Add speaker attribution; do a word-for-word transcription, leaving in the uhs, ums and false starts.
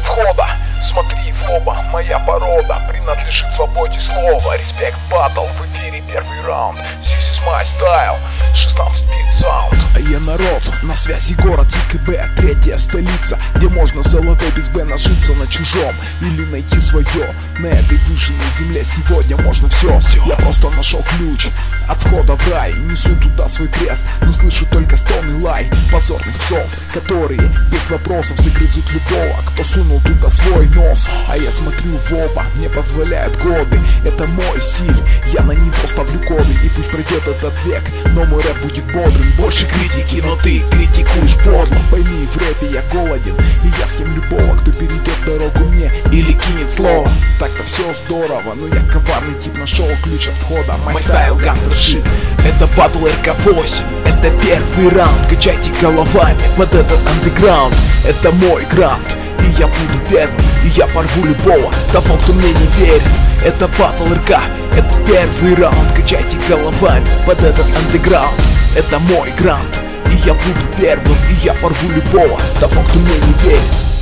Speaker 1: входа. Смотри в оба, моя порода принадлежит свободе слова. Респект батл, в эфире первый раунд. This is my style, шестнадцать бит саунд.
Speaker 2: А я народ, на связи город ЕКБ, третья столица, где можно золотой без Б нажиться на чужом или найти свое. На этой выжженной земле сегодня можно все. Я просто нашел ключ от входа в рай, несу туда свой крест, но слышу только стон и лай позорных псов, которые без вопросов загрызут любого, кто сунул туда свой нос. А я смотрю в оба, мне позволяют годы, это мой стиль, я на него ставлю коды. И пусть пройдет этот век, но мой рэп будет бодрым. Больше критики, но ты критикуешь подло. Пойми, в рэпе я голоден, и я съем любого, кто перейдет дорогу мне или кинет слово. Так-то все здорово, но я коварный тип, нашел ключ от входа. My style gangster shit. Это батл эр ка восемь, это первый раунд. Качайте головами под этот андеграунд. Это мой грант, и я буду первым, и я порву любого того, кто мне не верит. Это батл эр ка, это первый раунд. Качайте головами под этот андеграунд. Это мой грант, и я буду первым, и я порву любого того, кто мне не верит.